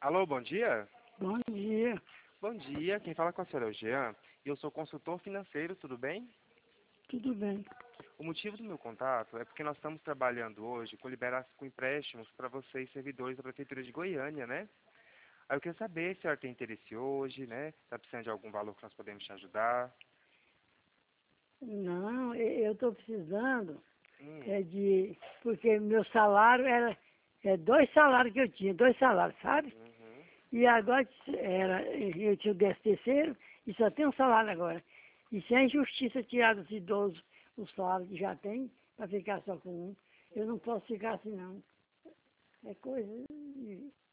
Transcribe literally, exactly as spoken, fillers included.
Alô, bom dia? Bom dia, Bom dia, quem fala com a senhora é o Jean e eu sou consultor financeiro, tudo bem? tudo bem. O motivo do meu contato é porque nós estamos trabalhando hoje com, libera com empréstimos para vocês, servidores da Prefeitura de Goiânia, né? Aí eu queria saber se a senhora tem interesse hoje, né? Está precisando de algum valor que nós podemos te ajudar? Não, e- eu estou precisando Hum, é de. Porque meu salário era é dois salários que eu tinha, dois salários, sabe? uhum. E agora era, eu tinha o décimo terceiro e só tem um salário agora. E se a injustiça tirar dos idosos o salário que já tem, para ficar só com um, eu não posso ficar assim não. É coisa.